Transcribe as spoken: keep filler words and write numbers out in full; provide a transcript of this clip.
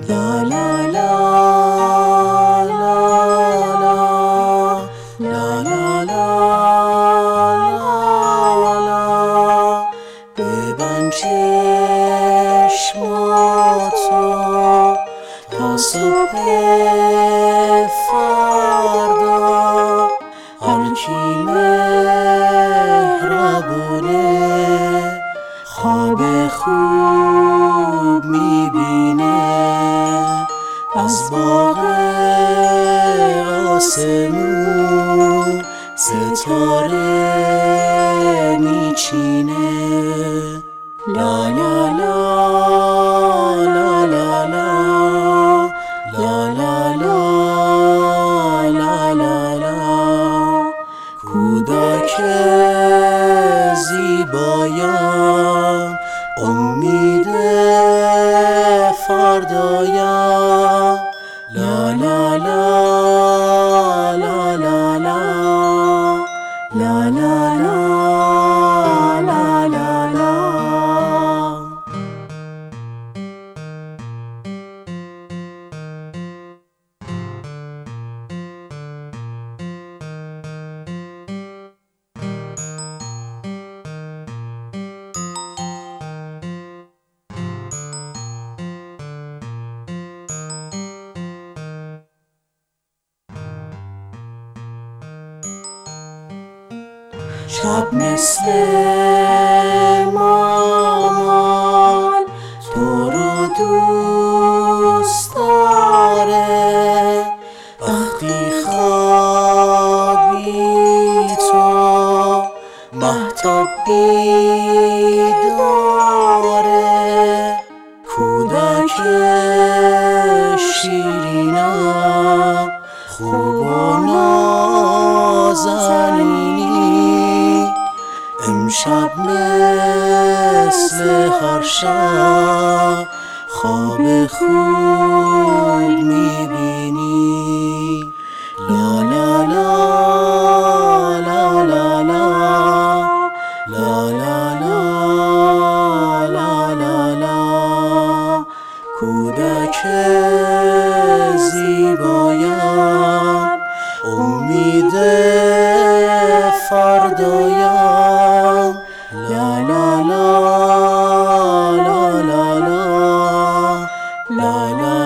لا لا لا لا لا لا لا لا لا ببند چشماتو تا صبح فردا هرکی مهربونه خواب خوب میبینه از باغ آسمون ستاره میچینه لا لا لا لا لا لا لا لا لا لا لا کودک زیبایم امید فردایم لا لا لا لا لا لا لا لا لا لا لا شب مثل مامان تو رو دوست داره وقتی خوابی تو مهتاب بیداره کودک شیرینم خوب و نازنینی امشب مثل هر شب خواب خوب میبینی لا لا لا لا لا لا لا لا لا لا لا کودک زیبایم امید فردایم لا لا لا لا لا لا لا لا